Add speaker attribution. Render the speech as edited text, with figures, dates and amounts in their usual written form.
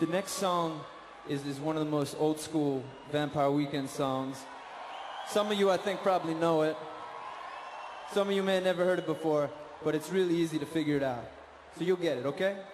Speaker 1: The next song is one of the most old school Vampire Weekend songs. Some of you, I think, probably know it. Some of you may have never heard it before, but it's really easy to figure it out. So you'll get it, okay?